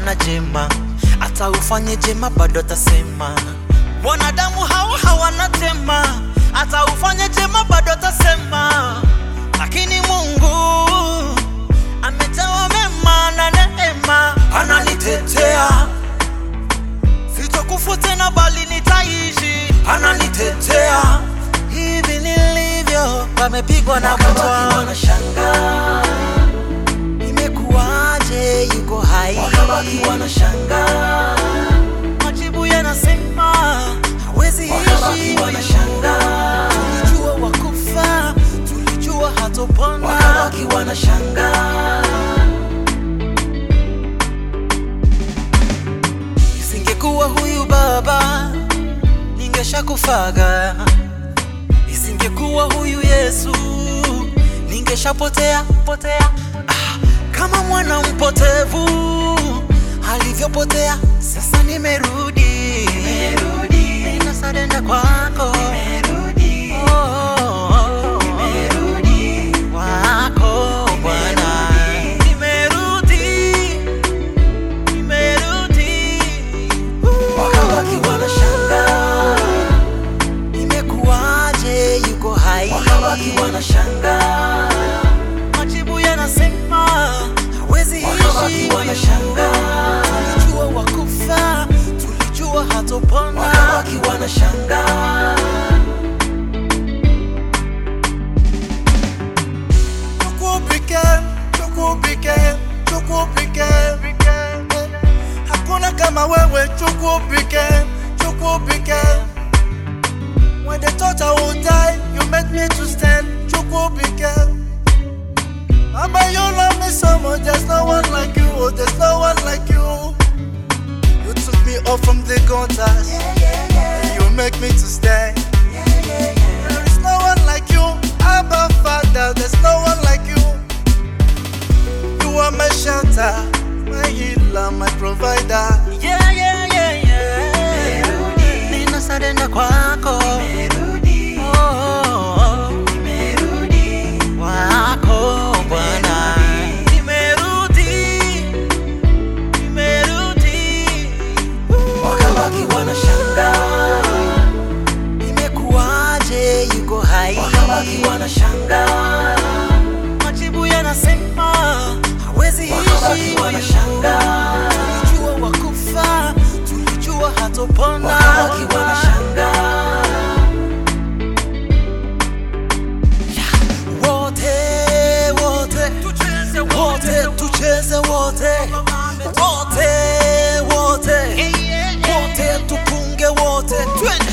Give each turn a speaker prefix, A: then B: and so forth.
A: hawana jema, hata ufanye jema bado atasema. Wanadamu hawana jema, hata ufanye jema bado atasema. Lakini Mungu amejawa mema na neema, ananitetea. Sitakufa tena bali nitaishi, ananitetea. Hivi nilivyo wamepigwa na butwaa, wanashangaa imekuwaje yuko hai, wakabaki wanashangaa. Majibu yanasema hawezi ishi, wanashangaa. Tulijua wakufa, tulijua hatopona, wakabaki wanashangaa. Isingekuwa huyu baba ningeshakufaga, isingekuwa huyu Yesu ningeshapotea. Kama mwana mpotevu alivyopotea, sasa nimerudi, ninasarenda kwako, wako Bwana. Nimerudi, wakabaki wanashangaa imekuwaje yuko hai, wakabaki wanashangaa. Majibu yanasema hawezi ishi, wakabaki wanashangaa. Tulijua wakufa, tulijua hatopona, wakabaki wanashangaa.
B: Tukupike, hakuna kama wewe. Tukupike. When they thought I would die, you made me to stand. Tukupike. Mama, you love me so much, there's no one like you, oh, there's no one like you. You took me up from the gutters, and you make me to stand. There is no one like you, Abba Father, there's no one like you. You are my shelter, my healer, my provider.
A: Ninasarenda kwako, wako Bwana. Nimerudi, wakabaki wanashangaa imekuwaje yuko hai, wakabaki wanashangaa. Majibu yanasema hawezi ishi, wakabaki wanashangaa. Tulijua wakufa, tulijua hatopona, wakabaki wanashangaa. Tucheze wote, tupunge wote, twende.